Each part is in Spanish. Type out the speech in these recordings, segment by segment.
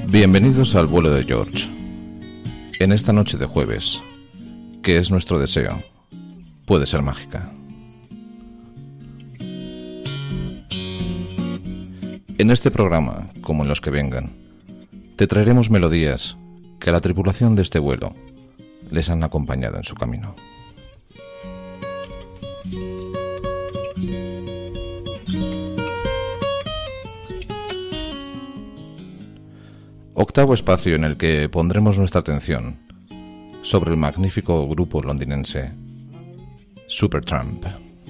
Bienvenidos al vuelo de George. En esta noche de jueves, que es nuestro deseo, puede ser mágica. En este programa, como en los que vengan, te traeremos melodías que a la tripulación de este vuelo les han acompañado en su camino. Octavo espacio en el que pondremos nuestra atención sobre el magnífico grupo londinense Supertramp.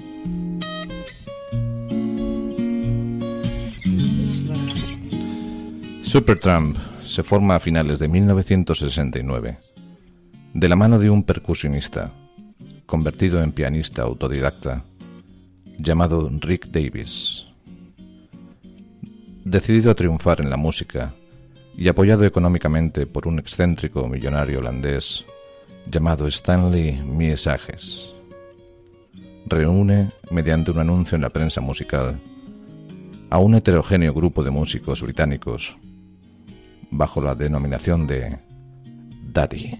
Supertramp se forma a finales de 1969 de la mano de un percusionista convertido en pianista autodidacta llamado Rick Davies. Decidido a triunfar en la música y apoyado económicamente por un excéntrico millonario holandés llamado Stanley Miesages, reúne, mediante un anuncio en la prensa musical, a un heterogéneo grupo de músicos británicos bajo la denominación de Daddy.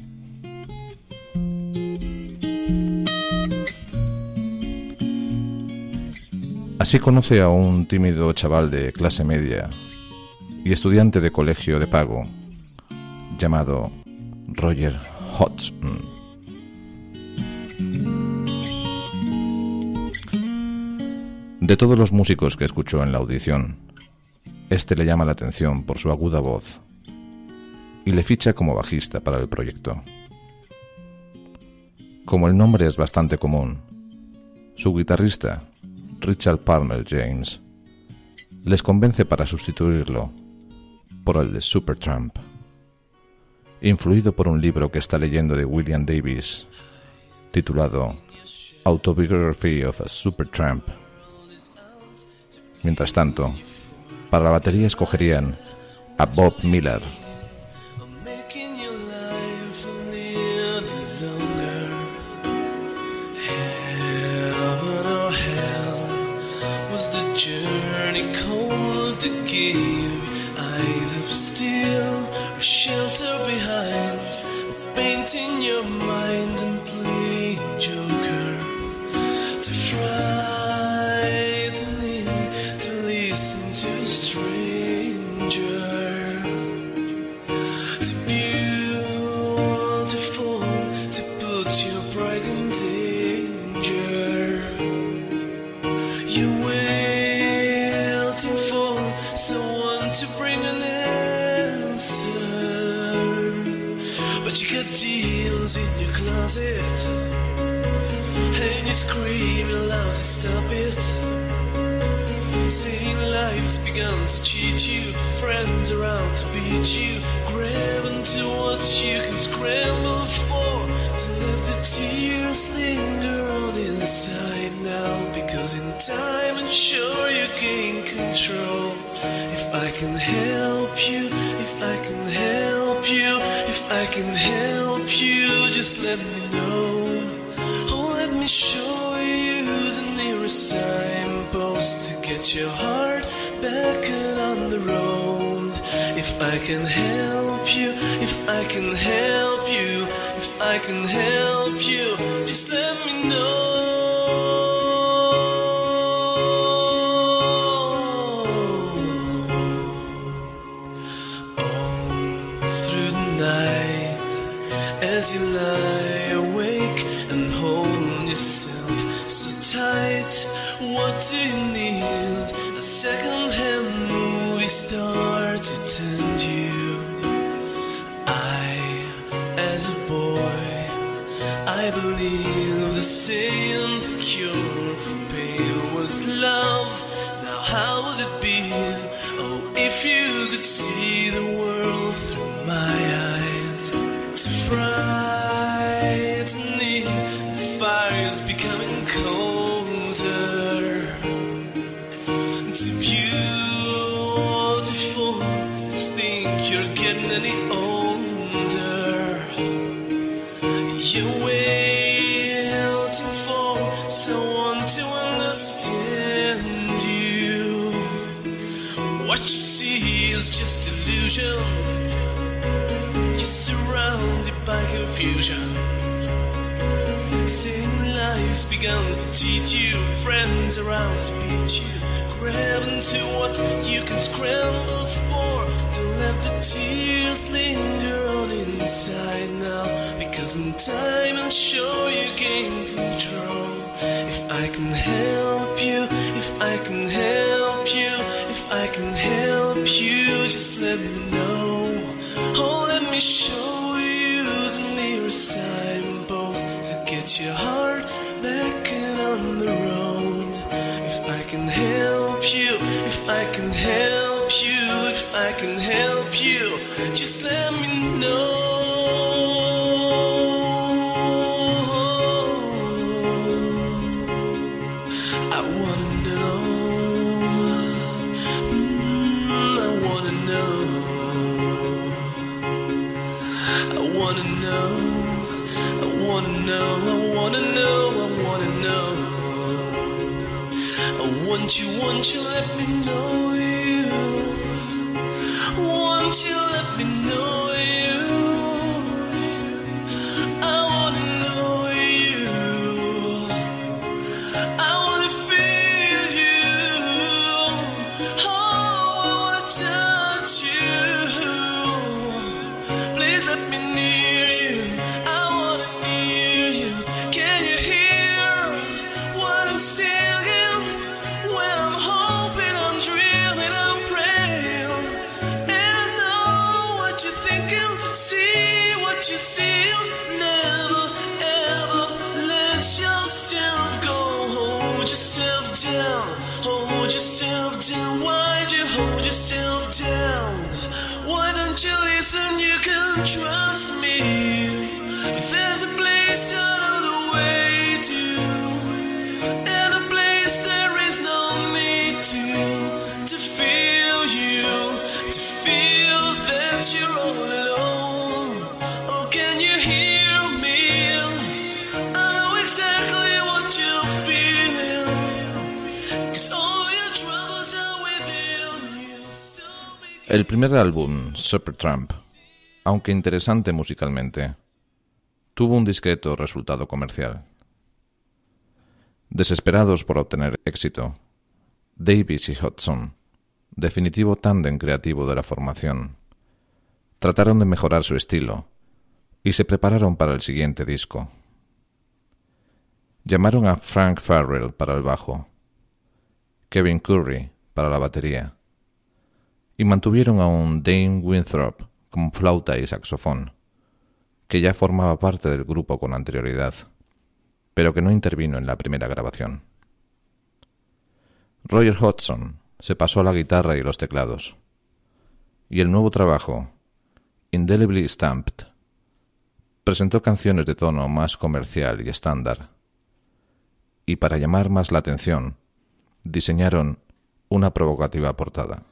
Así conoce a un tímido chaval de clase media y estudiante de colegio de pago llamado Roger Hodgson. De todos los músicos que escuchó en la audición, este le llama la atención por su aguda voz y le ficha como bajista para el proyecto. Como el nombre es bastante común, su guitarrista, Richard Palmer James, les convence para sustituirlo por el de Supertramp, influido por un libro que está leyendo de William Davies, titulado Autobiography of a Supertramp. Mientras tanto, para la batería escogerían a Bob Miller. Eyes of steel, a shelter behind, painting your mind and playing joker, to frightening, to listen to a stranger, too beautiful to put your pride in danger. You're waiting for someone to bring an answer, but you got deals in your closet, and you scream aloud to stop it, saying life's begun to cheat you, friends around to beat you, grabbing to what you can scramble for, to let the tears linger on inside now, because in time I'm sure you gain control. If I can help you, if I can help you, if I can help you, just let me know. Oh, let me show you the nearest signpost to get your heart back and on the road. If I can help you, if I can help you, if I can help you, just let me know. As you lie awake and hold yourself so tight, what do you need? A second-hand movie star to tend you. As a boy, I believe the saying, the cure for pain was love. Now how would it be? Oh, if you could see the world through my eyes. It's frightening, the fire's becoming colder. Too beautiful to think you're getting any older. You're waiting for someone to understand you. What you see is just just illusion. You're surrounded by confusion. Saying life's begun to teach you, friends around to beat you. Grab into what you can scramble for. Don't let the tears linger on inside now, because in time I'm sure you gain control. If I can help you, if I can help you, if I can help you, just let me know. Oh, let me show you the nearest signpost to get your heart back and on the road. If I can help you, if I can help you, if I can help you, just let me know. I wanna know. I wanna know. I wanna know. I wanna know. I wanna know. I wanna know. Won't you let me know you? Won't you let me know you? I wanna know you. I wanna feel you. Oh, I wanna touch you. Please let me near you. I wanna near you. Can you hear what I'm saying? You see, never ever let yourself go. Hold yourself down, hold yourself down. Why'd you hold yourself down? Why don't you listen? You can trust me. There's a place out of the way too, and a place there is no need to feel you, to feel that you're all alone. El primer álbum, Supertramp, aunque interesante musicalmente, tuvo un discreto resultado comercial. Desesperados por obtener éxito, Davis y Hudson, definitivo tándem creativo de la formación, trataron de mejorar su estilo y se prepararon para el siguiente disco. Llamaron a Frank Farrell para el bajo, Kevin Curry para la batería, y mantuvieron a un Dane Winthrop como flauta y saxofón, que ya formaba parte del grupo con anterioridad, pero que no intervino en la primera grabación. Roger Hodgson se pasó a la guitarra y los teclados, y el nuevo trabajo, Indelibly Stamped, presentó canciones de tono más comercial y estándar, y para llamar más la atención, diseñaron una provocativa portada.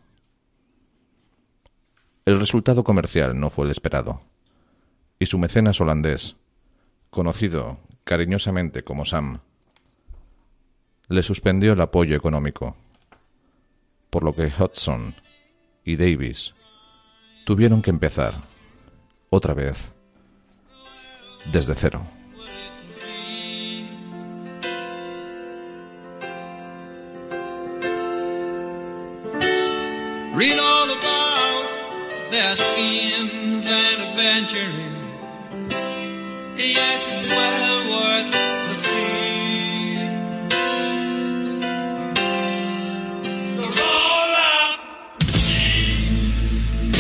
El resultado comercial no fue el esperado, y su mecenas holandés, conocido cariñosamente como Sam, le suspendió el apoyo económico, por lo que Hudson y Davis tuvieron que empezar, otra vez, desde cero. Read all about their schemes and adventuring. Yes, it's well worth the fee. So roll up the sea.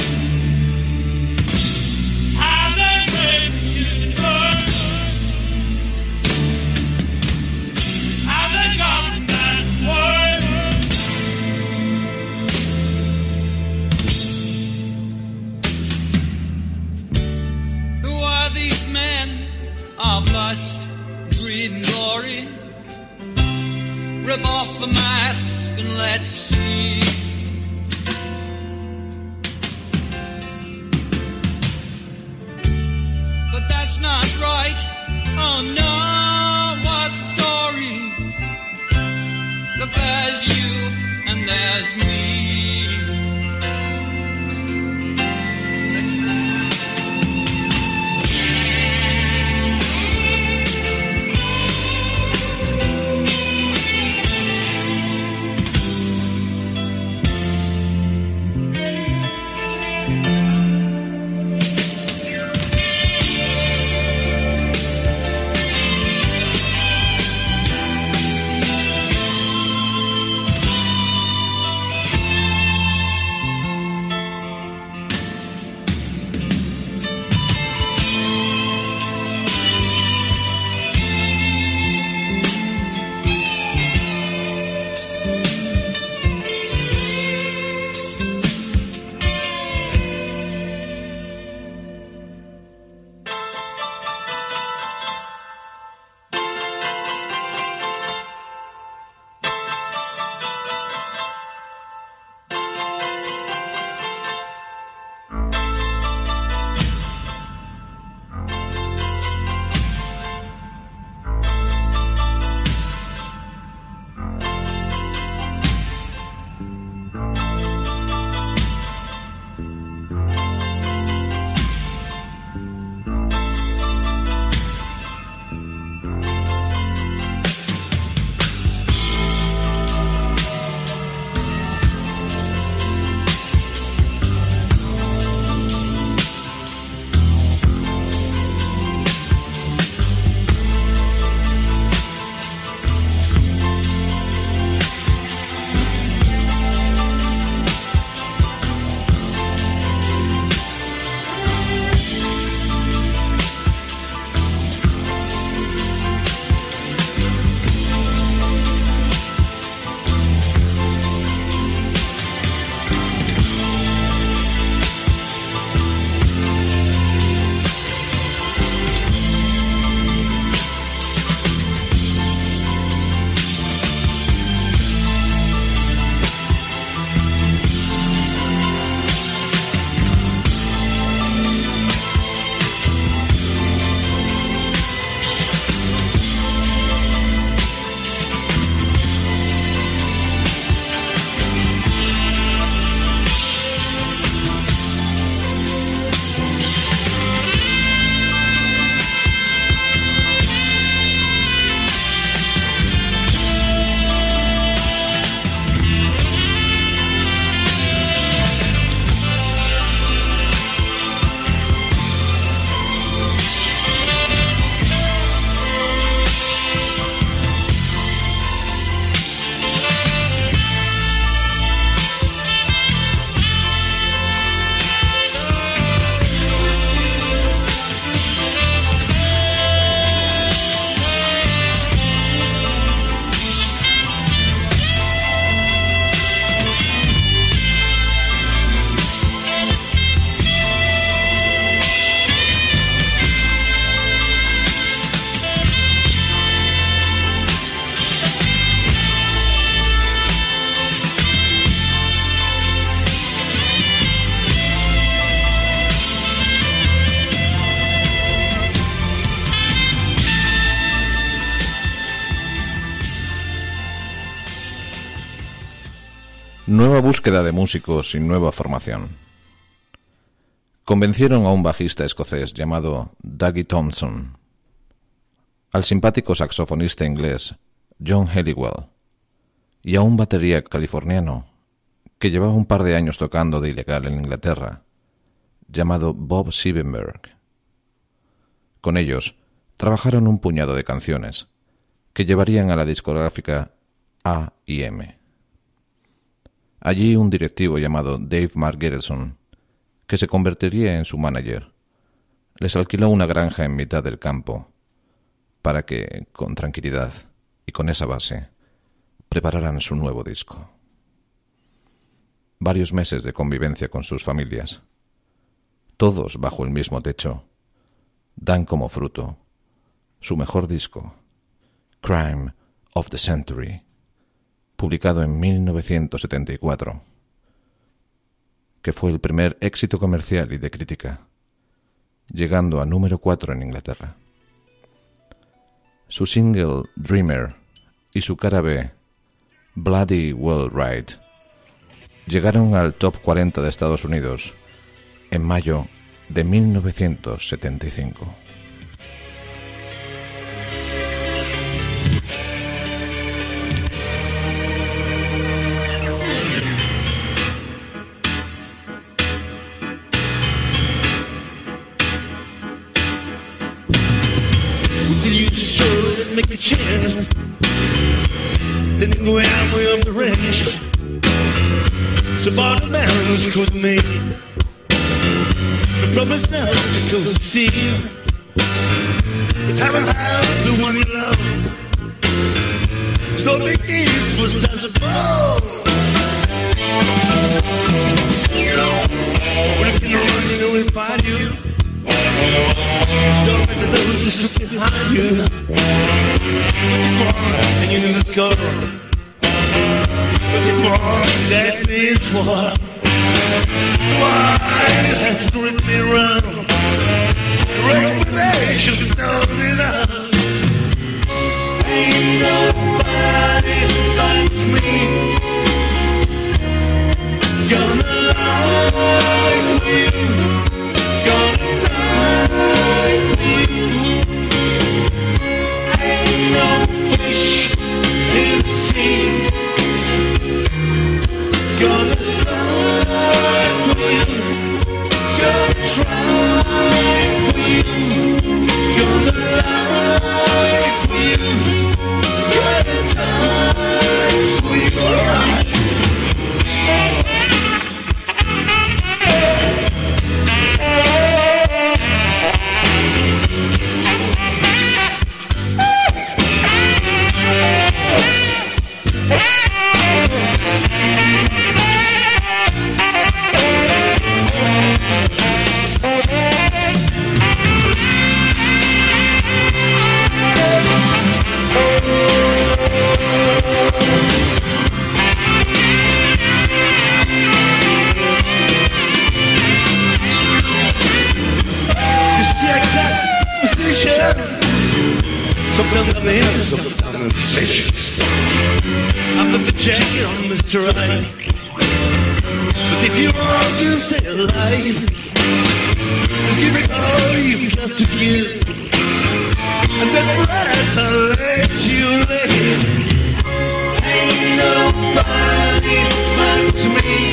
And then break it burn. And they got that word. Who are these men of lust, greed and glory? Rip off the mask and let's see. But that's not right. Oh no, what's the story? Look, there's you and there's me. Nueva búsqueda de músicos y nueva formación. Convencieron a un bajista escocés llamado Dougie Thompson, al simpático saxofonista inglés John Helliwell y a un batería californiano que llevaba un par de años tocando de ilegal en Inglaterra, llamado Bob Siebenberg. Con ellos trabajaron un puñado de canciones que llevarían a la discográfica A&M. Allí un directivo llamado Dave Margereson, que se convertiría en su manager, les alquiló una granja en mitad del campo para que, con tranquilidad y con esa base, prepararan su nuevo disco. Varios meses de convivencia con sus familias, todos bajo el mismo techo, dan como fruto su mejor disco, Crime of the Century, publicado en 1974, que fue el primer éxito comercial y de crítica, llegando a número 4 en Inglaterra. Su single Dreamer y su cara B, Bloody Well Right, llegaron al top 40 de Estados Unidos en mayo de 1975. Make the chance, then they go halfway up the ranch. So bought a man who's called me. The promise now to go see. If heaven have the one you love, there's no big need for stars above. When you can run, you know we'll find you. Don't let the devil just look behind you. Look at war, hanging in the scar. Look at war, that means war. Why you have to rip me around? Recommendations don't enough. Ain't nobody like me. Gonna lie with you. Gonna die for you. Ain't no fish in the sea. Gonna fight for you. Gonna try for you. Gonna lie for you. Gonna die for you. Sometimes I'm in, sometimes I'm vicious. I put the jacket on Mr. Right. But if you want to stay alive, just give it all you've got to give. And then perhaps I'll let you live. Ain't nobody like me.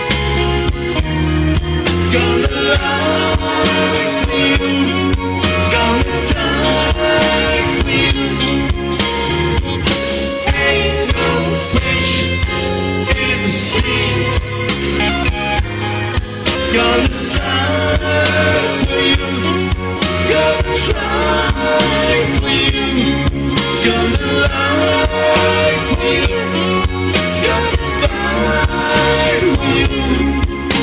Gonna lie for you. Gonna die for you. Ain't no fish in the sea. Gonna sign for you. Gonna try for you. Gonna lie for you. Gonna fight for you.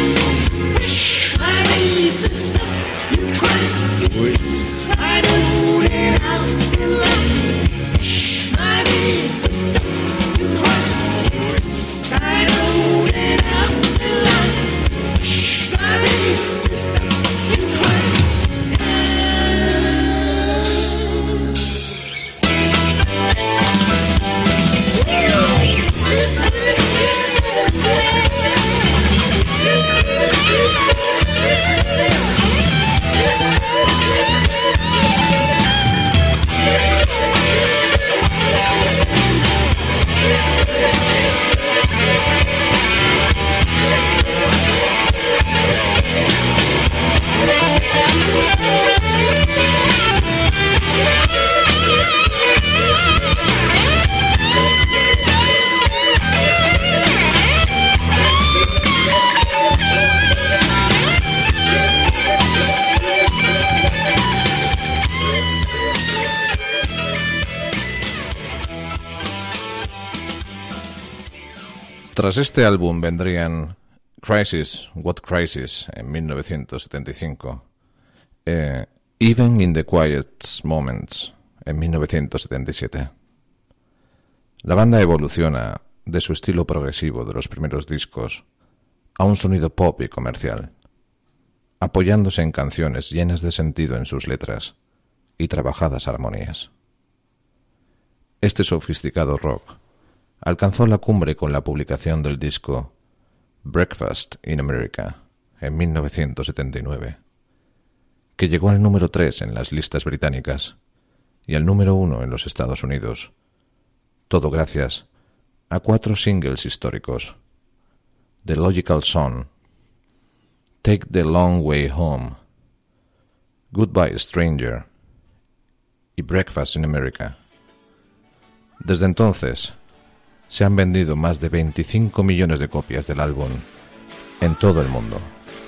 I need the stuff you cry. I know it out in life. I need the stuff you cry. I know it out in life. I need the stuff you cry. Yeah. Tras este álbum vendrían Crisis, What Crisis, en 1975, Even in the Quietest Moments, en 1977. La banda evoluciona de su estilo progresivo de los primeros discos a un sonido pop y comercial, apoyándose en canciones llenas de sentido en sus letras y trabajadas armonías. Este sofisticado rock alcanzó la cumbre con la publicación del disco Breakfast in America en 1979, que llegó al número 3 en las listas británicas y al número 1 en los Estados Unidos, todo gracias a 4 singles históricos: The Logical Song, Take the Long Way Home, Goodbye Stranger y Breakfast in America. Desde entonces, se han vendido más de 25 millones de copias del álbum en todo el mundo.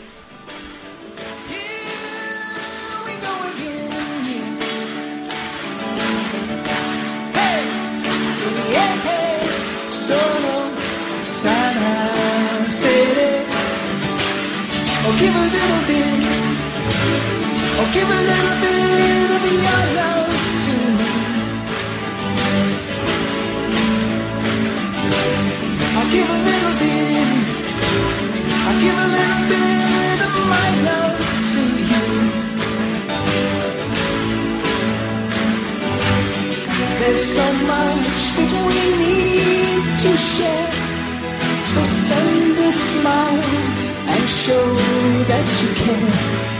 Give a little bit, oh, give a little bit of your love to me. I'll give a little bit, I'll give a little bit of my love to you. There's so much that we need to share, so send a smile and show that you care.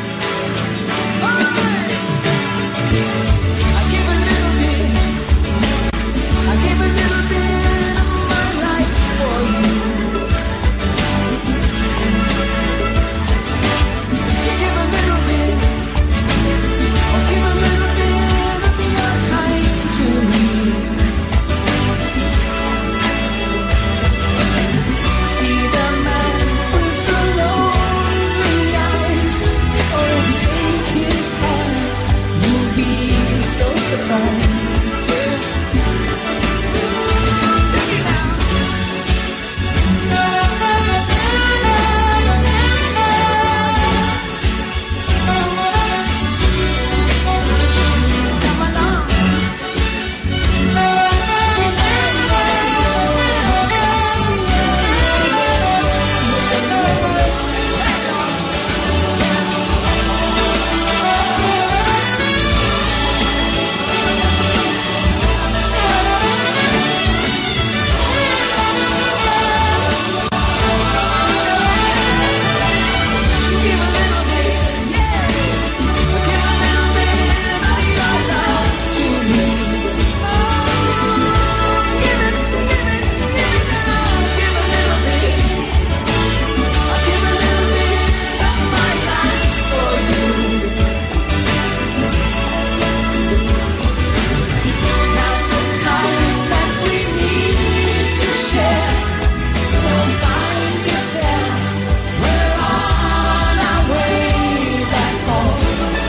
I give a little bit, I give a little bit of my life for you. So give a little bit, or give a little bit of your time to me. See the man with the lonely eyes, oh, take his hand, you'll be so surprised. Take it now. Come along. Give a little bit, yeah. Give a little bit of your love to me. Oh, give it now. Give a little bit. I'll give a little bit of my life for you. Now's the time that we need to share. So find yourself. We're on our way back home.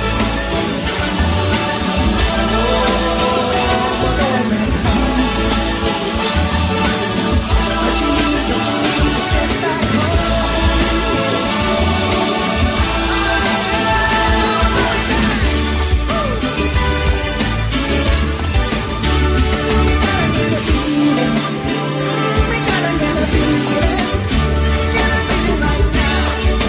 Don't you need to get back home? We gotta get a feeling. We gotta get a feeling. Get a feeling right now.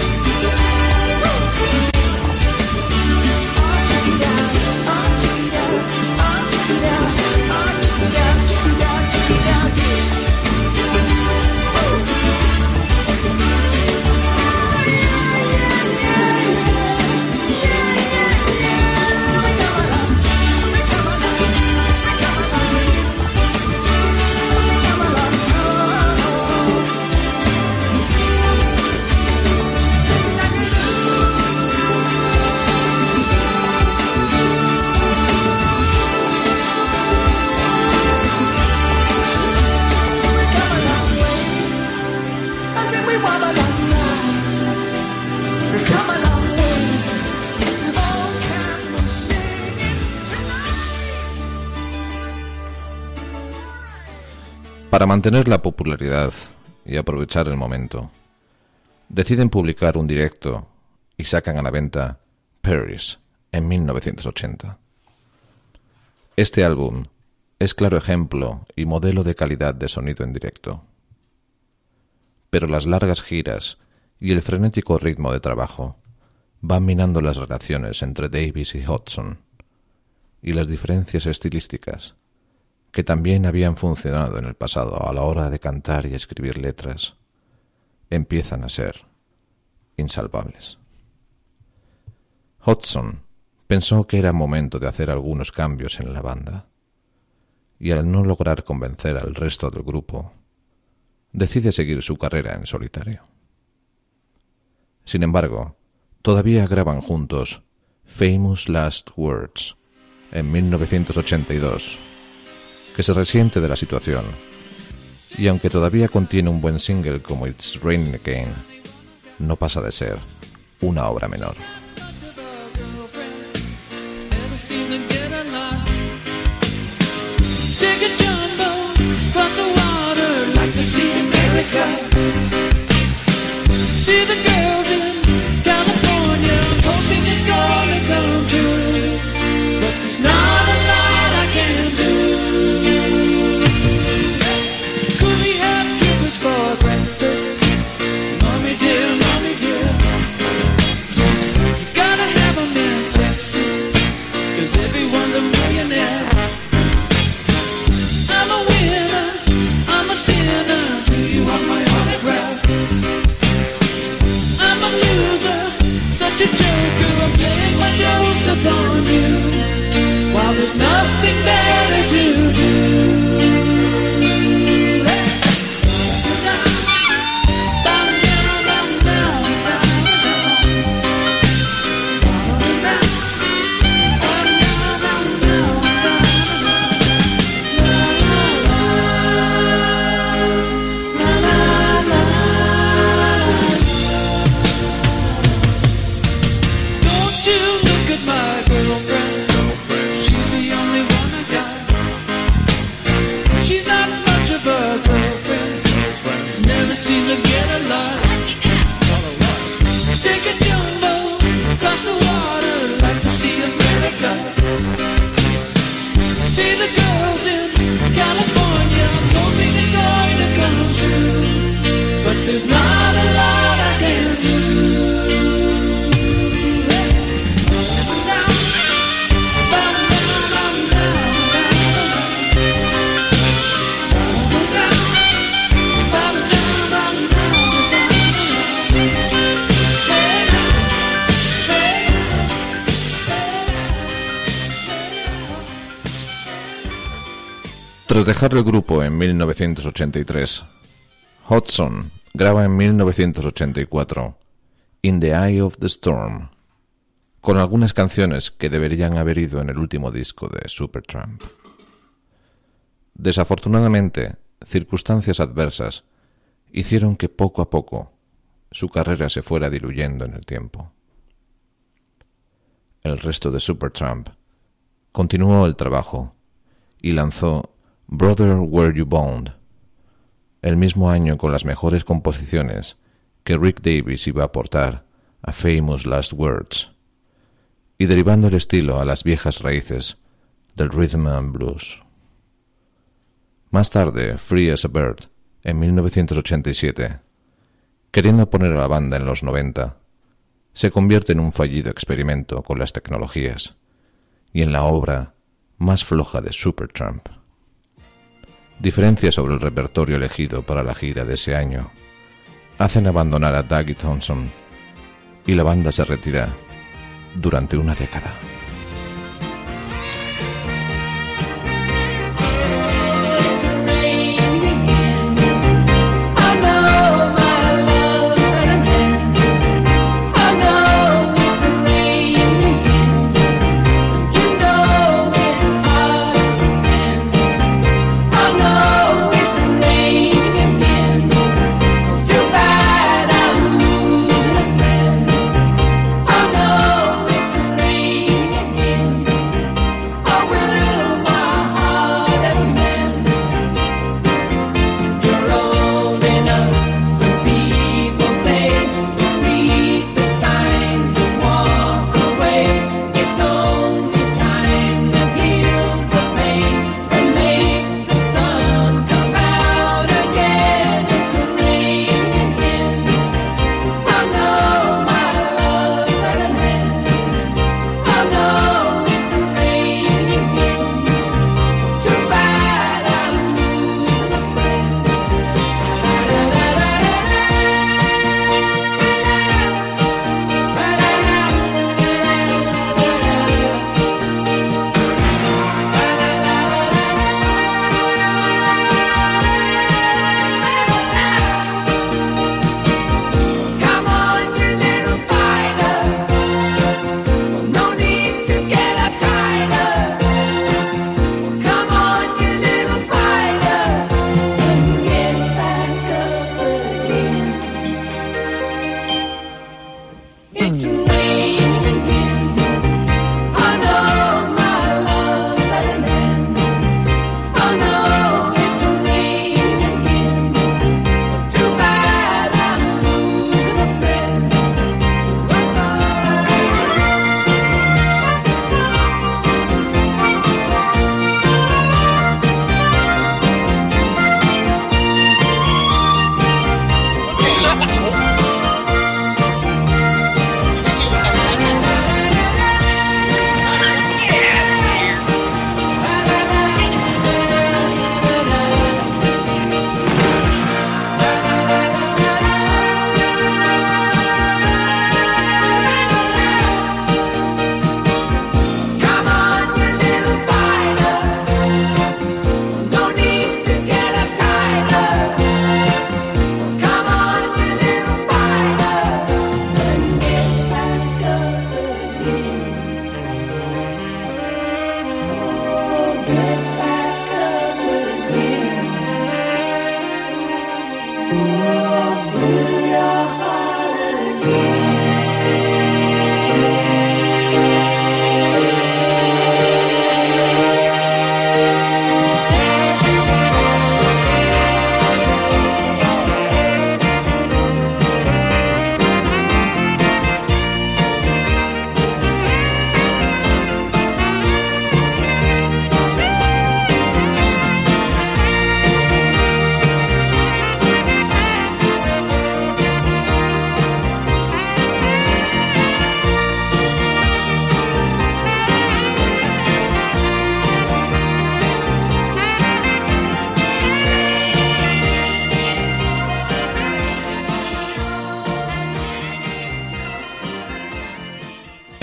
Oh, check it out. Oh, check it out. Oh, check it out. Oh, check it out. Check it out. Check it out. We come along. We come along. We come along. We come along. We come a long way. I think we've come a long way. We've come a long way. Oh, can we sing it tonight? Para mantener la popularidad y aprovechar el momento, deciden publicar un directo y sacan a la venta Paris en 1980. Este álbum es claro ejemplo y modelo de calidad de sonido en directo. Pero las largas giras y el frenético ritmo de trabajo van minando las relaciones entre Davis y Hudson, y las diferencias estilísticas, que también habían funcionado en el pasado a la hora de cantar y escribir letras, empiezan a ser insalvables. Hudson pensó que era momento de hacer algunos cambios en la banda, y al no lograr convencer al resto del grupo, decide seguir su carrera en solitario. Sin embargo, todavía graban juntos Famous Last Words en 1982, que se resiente de la situación, y aunque todavía contiene un buen single como It's Raining Again, no pasa de ser una obra menor. See the girls in California, hoping it's gonna come true, but there's not a lot I can do. Could we have kippers for breakfast? Mommy dear, you gotta have 'em in Texas, 'cause everyone's a millionaire. I'm a winner, I'm a sinner, do you want my autograph? Such a joker, I'm playing my jokes upon you, while there's nothing better to do. There's not a lot I can do. Tras dejar el grupo en 1983, Hudson graba en 1984 In the Eye of the Storm, con algunas canciones que deberían haber ido en el último disco de Supertramp. Desafortunadamente, circunstancias adversas hicieron que poco a poco su carrera se fuera diluyendo en el tiempo. El resto de Supertramp continuó el trabajo y lanzó Brother Were You Bound, el mismo año con las mejores composiciones que Rick Davies iba a aportar a Famous Last Words, y derivando el estilo a las viejas raíces del rhythm and blues. Más tarde, Free as a Bird, en 1987, queriendo poner a la banda en los 90, se convierte en un fallido experimento con las tecnologías y en la obra más floja de Supertramp. Diferencias sobre el repertorio elegido para la gira de ese año hacen abandonar a Dougie Thompson y la banda se retira durante una década. Rain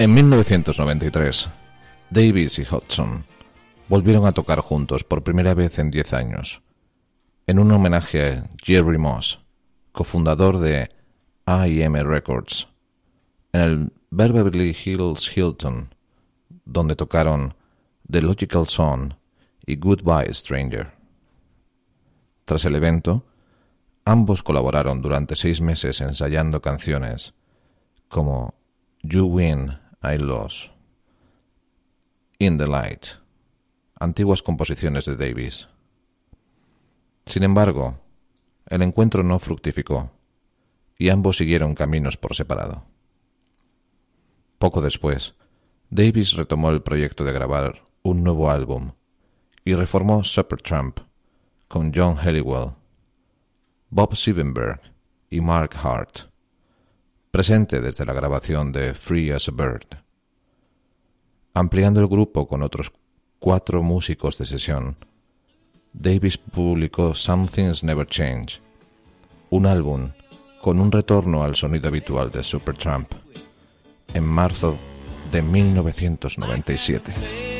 En 1993, Davis y Hudson volvieron a tocar juntos por primera vez en 10 años, en un homenaje a Jerry Moss, cofundador de IM Records, en el Beverly Hills Hilton, donde tocaron The Logical Song y Goodbye Stranger. Tras el evento, ambos colaboraron durante 6 meses ensayando canciones como You Win, I Lose, In the Light, antiguas composiciones de Davis. Sin embargo, el encuentro no fructificó y ambos siguieron caminos por separado. Poco después, Davis retomó el proyecto de grabar un nuevo álbum y reformó Supertramp con John Helliwell, Bob Siebenberg y Mark Hart, presente desde la grabación de Free as a Bird. Ampliando el grupo con otros 4 músicos de sesión, Davis publicó Some Things Never Change, un álbum con un retorno al sonido habitual de Supertramp, en marzo de 1997.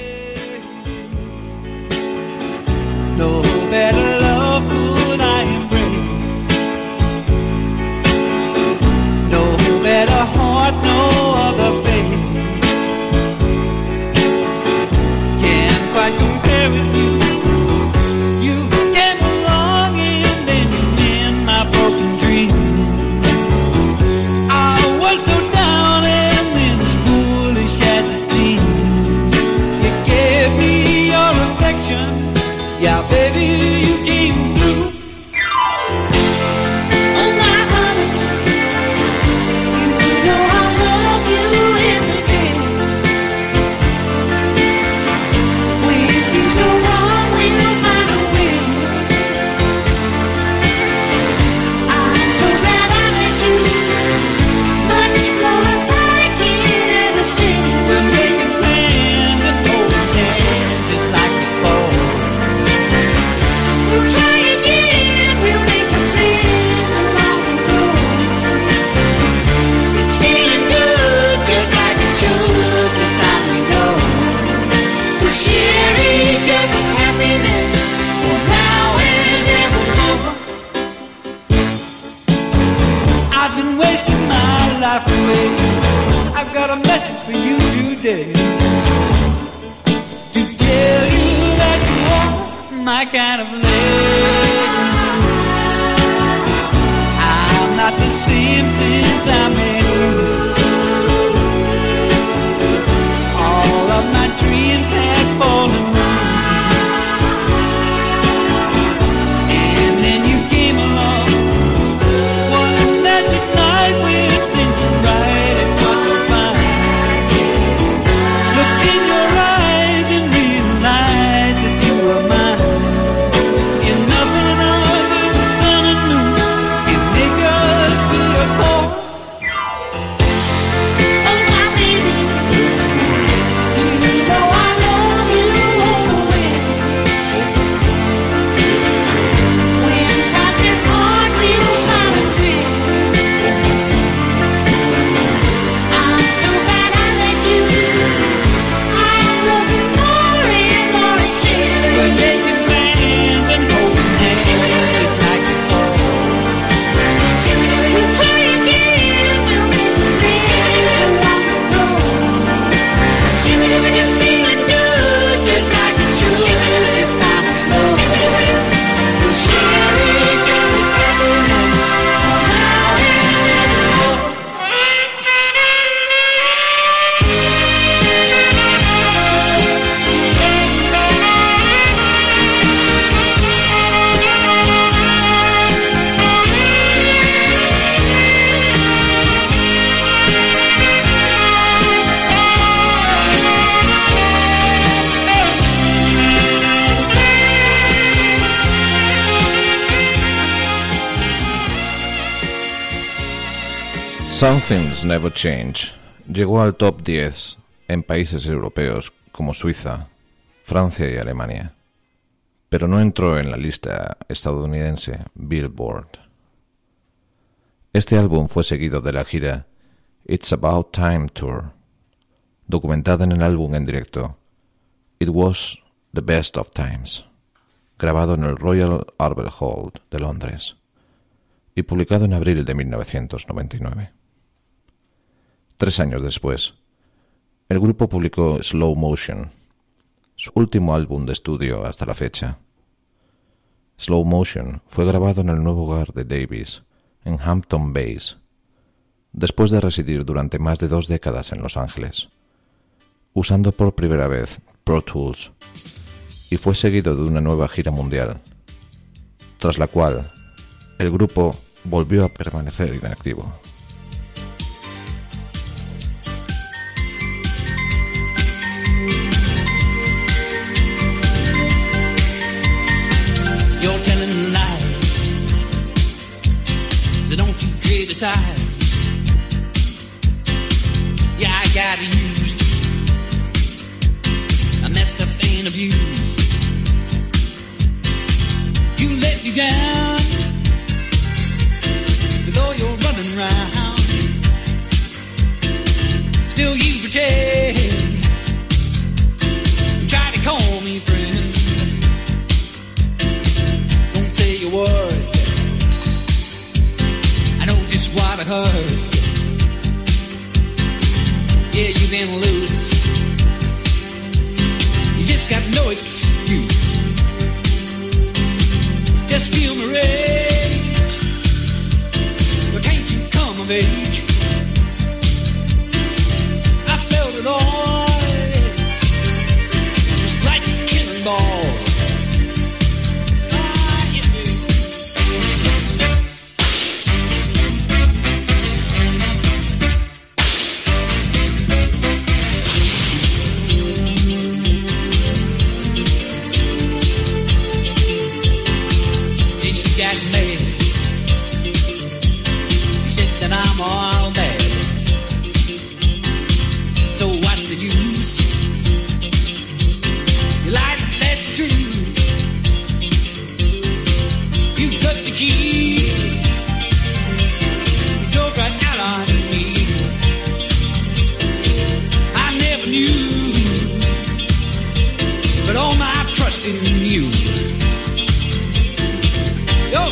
No better love could I embrace. No better heart, no other face. Can't quite compare with you. You came along and then you mend my broken dream. I was so down and then as foolish as it seems. You gave me your affection. Yeah, baby, you came through. Oh, my honey, you know I love you every day. When things go wrong, we'll find a way. I'm so glad I met you. Much more than I can ever say. We're making plans and holding hands just like before. We'll try again, we'll make a plan tomorrow. It's feeling good, just like it should, this time we know. We'll share each other's happiness for now and evermore. I've been wasting my life away. I've got a message for you today to tell you that you are my kind of lady. I'm not the same since I met you. All of my dreams have fallen through, and then you came along. One magic night when things were right, it was so fine. Look in your eyes and realize that you were mine. And nothing under the sun and moon can make us be apart. Oh, my baby, you know I love you all the way. When times get hard, we'll smile and sing. I'm so glad I met you. I love you more and more each We're day. making plans and holding hands just like before. We'll try again, we'll make a plan tomorrow. It's feeling good, just like it should, this time we know. We'll share each other's happiness from now and evermore. Some Things Never Change llegó al top 10 en países europeos como Suiza, Francia y Alemania, pero no entró en la lista estadounidense Billboard. Este álbum fue seguido de la gira It's About Time Tour, documentada en el álbum en directo It Was the Best of Times, grabado en el Royal Albert Hall de Londres y publicado en abril de 1999. 3 años después, el grupo publicó Slow Motion, su último álbum de estudio hasta la fecha. Slow Motion fue grabado en el nuevo hogar de Davis, en Hampton Bays, después de residir durante más de 2 décadas en Los Ángeles, usando por primera vez Pro Tools, y fue seguido de una nueva gira mundial, tras la cual el grupo volvió a permanecer inactivo. You're telling lies, so don't you criticize. Yeah, I got used, I messed up and abused. You let me down with all your running round. Still you pretend, try to call me friend. Don't say a word, I know just what I heard. Yeah, you've been loose, you just got no excuse. Just feel my rage, but can't you come of age? I felt it all, just like a killing ball. Ah, hit me. Then you got mad, you said that I'm all bad. So what's the use? You like that's true. You cut the key, you drove right out on me. I never knew, but all my trust in you. Yo.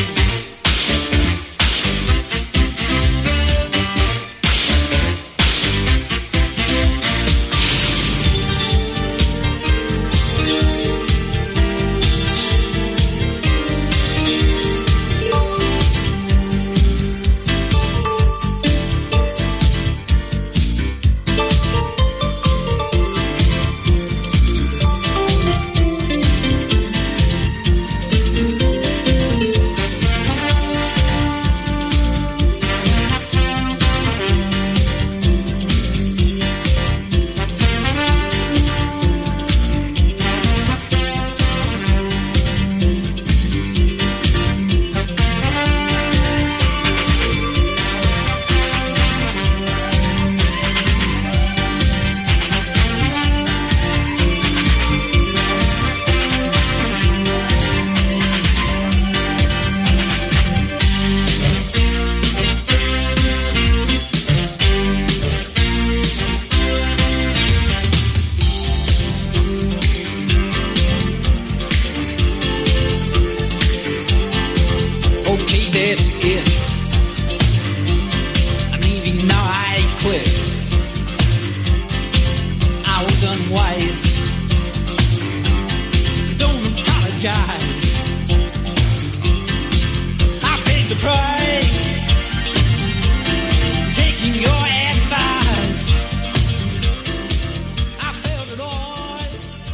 Okay, that's it. I'm leaving now, I quit. I was unwise, so don't apologize. I paid the price, taking your advice. I felt it all.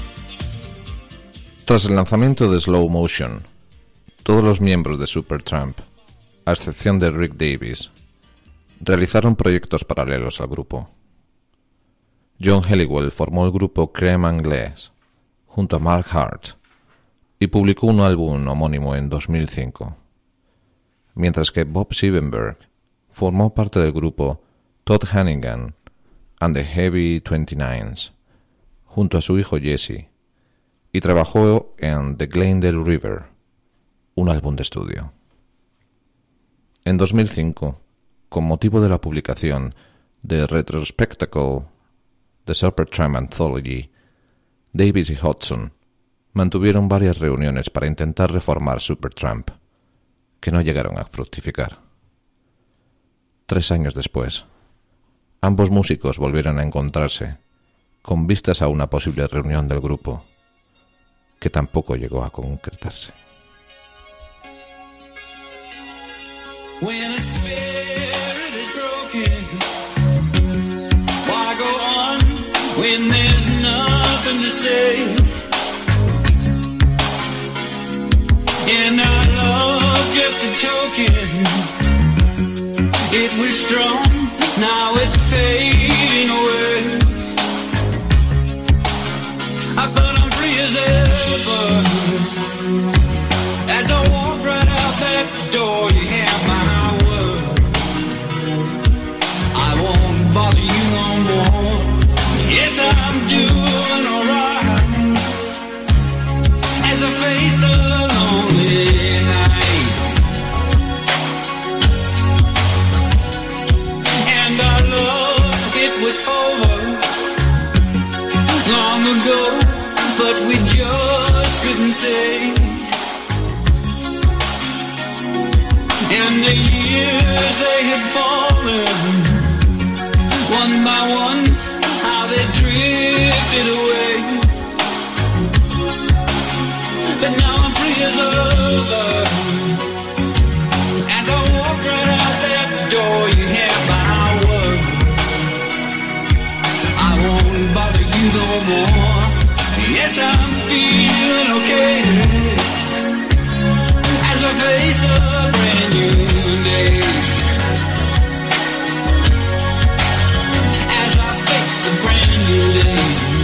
Tras el lanzamiento de Slow Motion, todos los miembros de Supertramp, a excepción de Rick Davies, realizaron proyectos paralelos al grupo. John Helliwell formó el grupo Creme Anglaise junto a Mark Hart y publicó un álbum homónimo en 2005, mientras que Bob Siebenberg formó parte del grupo Todd Hannigan and the Heavy 29s junto a su hijo Jesse y trabajó en The Glendale River, un álbum de estudio. En 2005, con motivo de la publicación de Retrospectacle The Supertramp Anthology, Davis y Hodgson mantuvieron varias reuniones para intentar reformar Supertramp, que no llegaron a fructificar. 3 años después, ambos músicos volvieron a encontrarse, con vistas a una posible reunión del grupo, que tampoco llegó a concretarse. When a spirit is broken, why go on when there's nothing to say? And our love just a token. It was strong, now it's fading away. But I'm free as ever. As I walk right out that door, you have my word. I won't bother you no more. Yes, I'm doing alright. As I face the lonely night, and our love, it was over long ago, but we just couldn't say. And the years they had fallen, one by one, how they drifted away. But now I'm free as over. As I walk right out that door, you have my word. I won't bother you no more. Yes, I'm feeling okay as I face a brand new day. As I face the brand new day.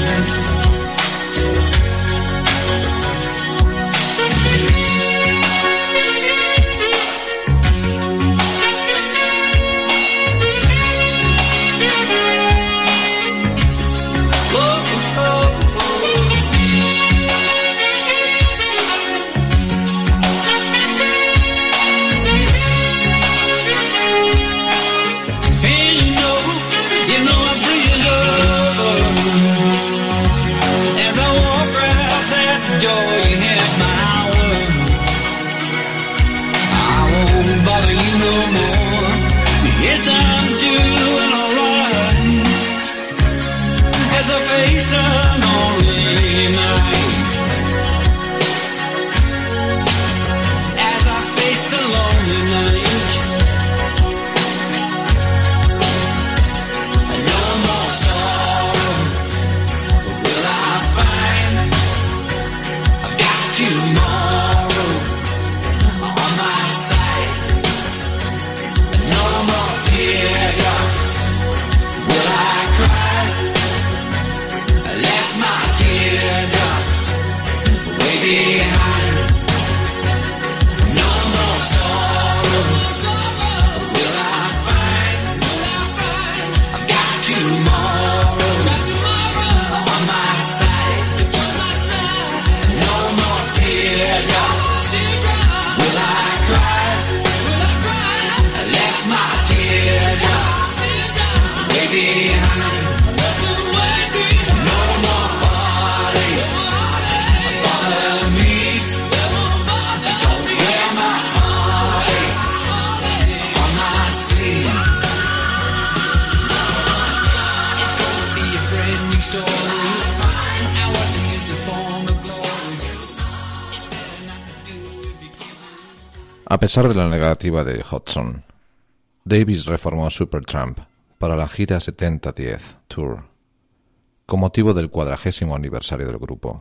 A pesar de la negativa de Hodgson, Davis reformó Supertramp para la gira 70-10 Tour, con motivo del 40º aniversario del grupo.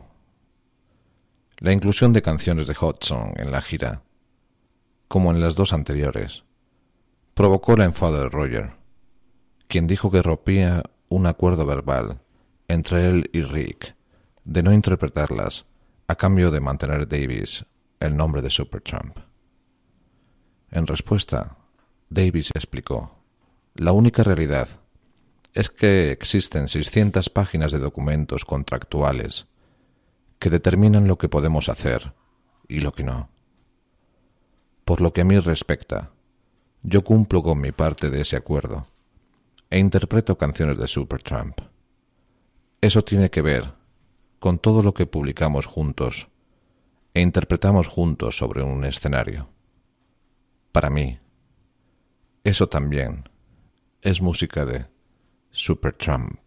La inclusión de canciones de Hodgson en la gira, como en las 2 anteriores, provocó el enfado de Roger, quien dijo que rompía un acuerdo verbal entre él y Rick de no interpretarlas a cambio de mantener Davis el nombre de Supertramp. En respuesta, Davis explicó: la única realidad es que existen 600 páginas de documentos contractuales que determinan lo que podemos hacer y lo que no. Por lo que a mí respecta, yo cumplo con mi parte de ese acuerdo e interpreto canciones de Supertramp. Eso tiene que ver con todo lo que publicamos juntos e interpretamos juntos sobre un escenario. Para mí, eso también es música de Supertramp.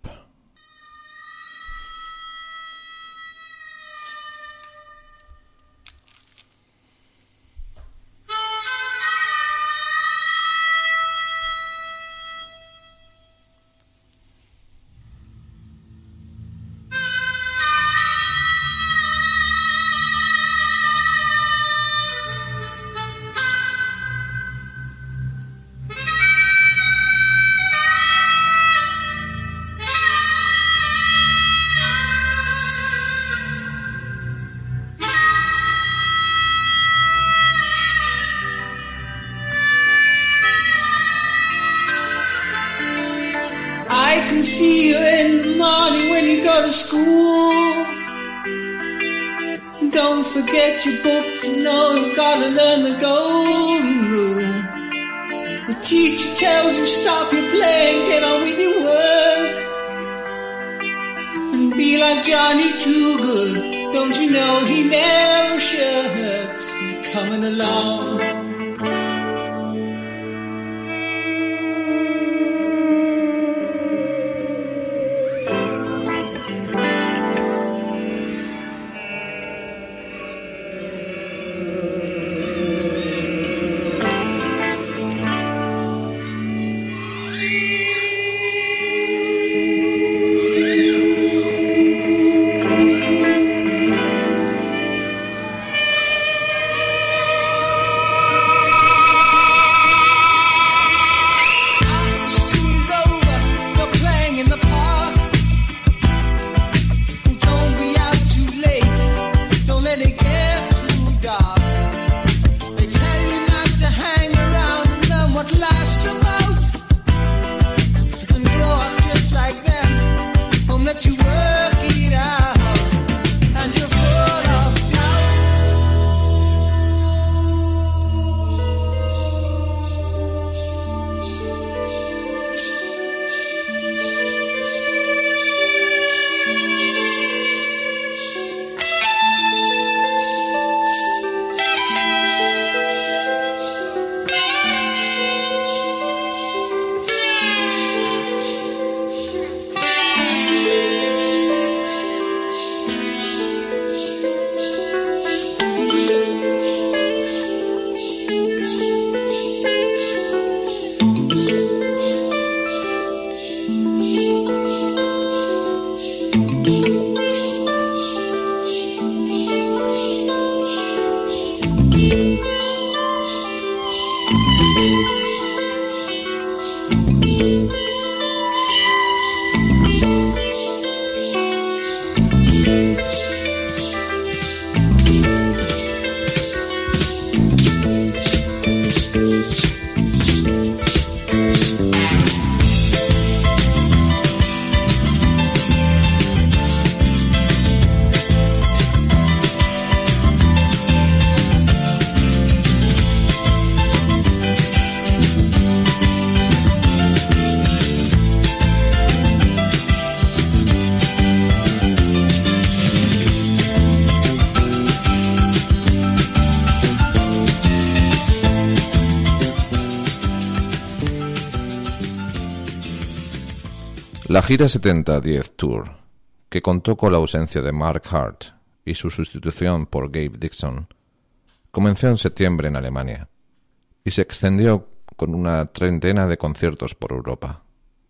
I can see you in the morning when you go to school. Don't forget your books, you know you've got to learn the golden rule. The teacher tells you stop your playing, get on with your work. And be like Johnny Too Good, don't you know he never shirks. He's coming along. La gira 70-10 Tour, que contó con la ausencia de Mark Hart y su sustitución por Gabe Dixon, comenzó en septiembre en Alemania y se extendió con una treintena de conciertos por Europa.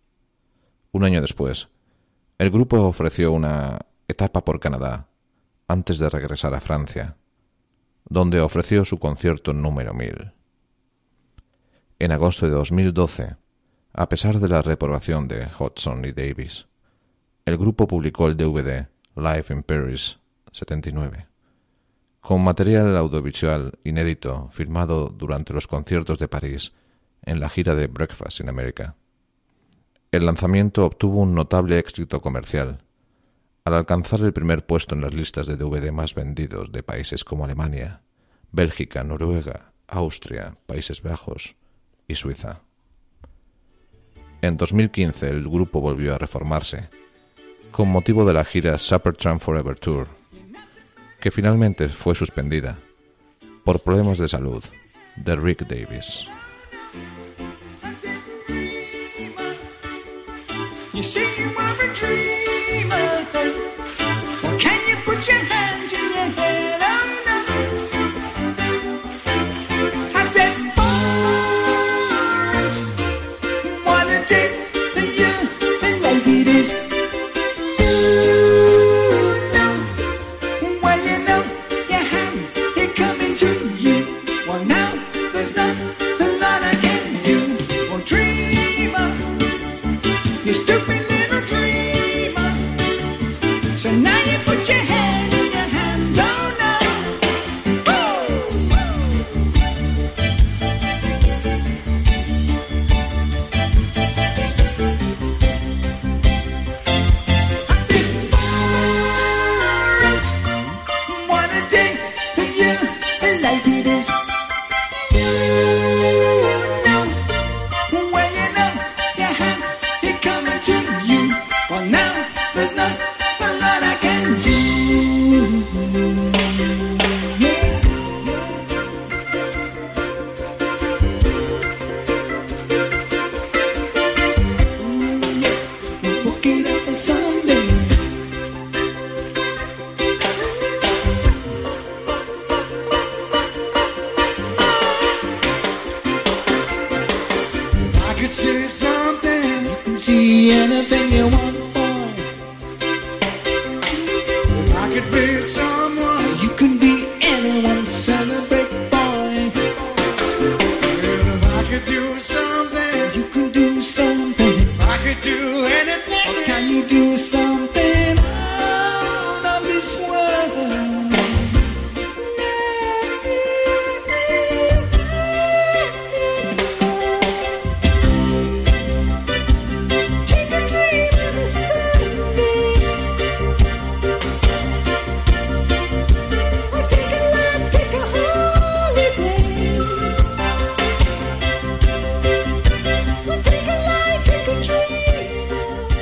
Un año después, el grupo ofreció una etapa por Canadá antes de regresar a Francia, donde ofreció su concierto número 1000. En agosto de 2012, a pesar de la reprobación de Hodgson y Davis, el grupo publicó el DVD Live in Paris 79, con material audiovisual inédito filmado durante los conciertos de París en la gira de Breakfast in America. El lanzamiento obtuvo un notable éxito comercial, al alcanzar el primer puesto en las listas de DVD más vendidos de países como Alemania, Bélgica, Noruega, Austria, Países Bajos y Suiza. En 2015 el grupo volvió a reformarse con motivo de la gira Supertramp Forever Tour, que finalmente fue suspendida por problemas de salud de Rick Davis. You say you are a dreamer. Well, can you put your hands in your head? Oh no. I said, orange, what a day for you, the life it is. You know, well you know, you have it coming to you. Well now, there's not a lot I can do. Well, dreamer, you stupid little dreamer. So now you put your head in your hands, oh no. Woo! I said, orange, what a day for you, the life it is. You know, well you know, you have it coming to you. Well now, there's not a lot I can do. Yeah. We'll book it up someday. If I could say something, you can see anything you want, boy. If I could be someone, you can be anyone, celebrate, boy. And if I could do something, you can do something. If I could do anything, or can you do something out of this world? Take a dream of a Sunday. Or take a life, take a holiday. Or take a life, take a dream.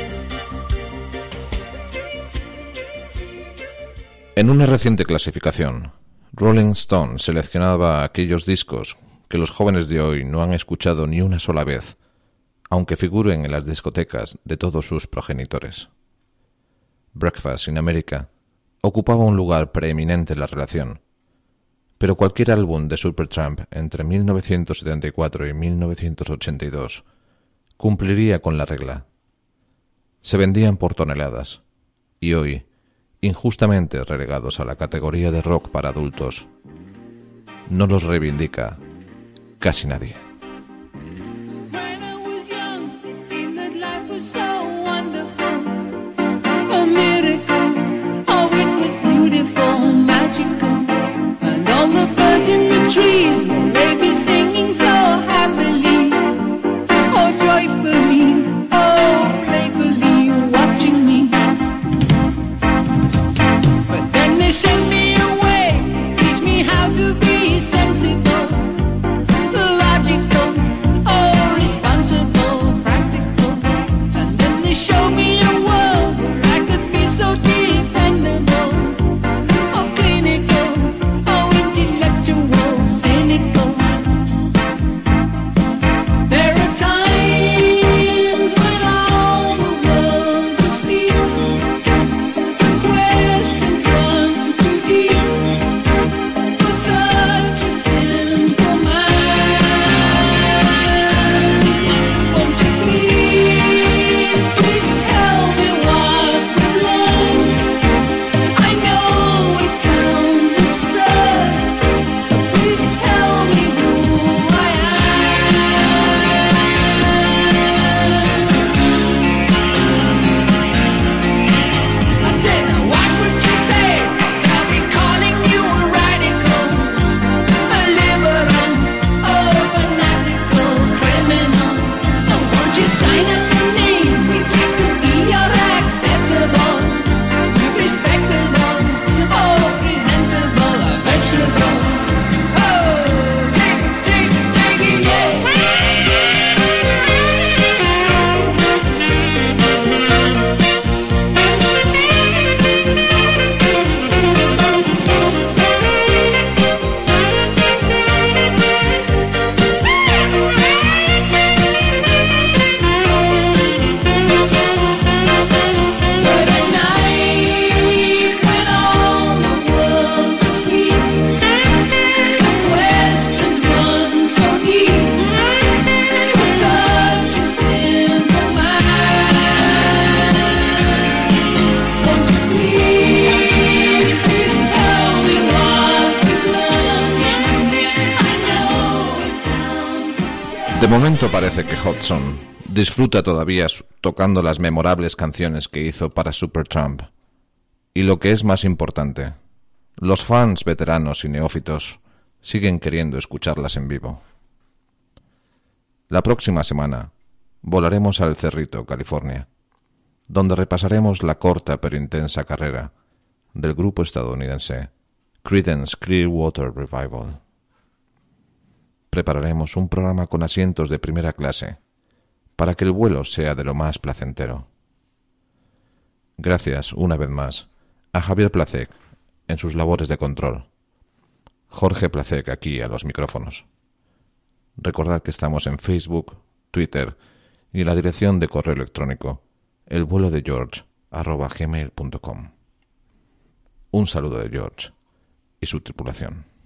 En una reciente clasificación, Rolling Stone seleccionaba aquellos discos que los jóvenes de hoy no han escuchado ni una sola vez, aunque figuren en las discotecas de todos sus progenitores. Breakfast in America ocupaba un lugar preeminente en la relación, pero cualquier álbum de Supertramp entre 1974 y 1982 cumpliría con la regla. Se vendían por toneladas, y hoy, injustamente relegados a la categoría de rock para adultos, no los reivindica casi nadie. When I was young, it seemed that life was so wonderful, a miracle. Oh, it was beautiful, magical, and all the birds in the trees, they be singing so happily, oh joyfully, oh playfully, watching me. But then they sent me away to teach me how to be sensible, logical. De momento parece que Hudson disfruta todavía tocando las memorables canciones que hizo para Supertramp. Y lo que es más importante, los fans veteranos y neófitos siguen queriendo escucharlas en vivo. La próxima semana volaremos al Cerrito, California, donde repasaremos la corta pero intensa carrera del grupo estadounidense Creedence Clearwater Revival. Prepararemos un programa con asientos de primera clase para que el vuelo sea de lo más placentero. Gracias, una vez más, a Javier Placek en sus labores de control. Jorge Placek aquí a los micrófonos. Recordad que estamos en Facebook, Twitter y la dirección de correo electrónico elvuelodegeorge@gmail.com. Un saludo de George y su tripulación.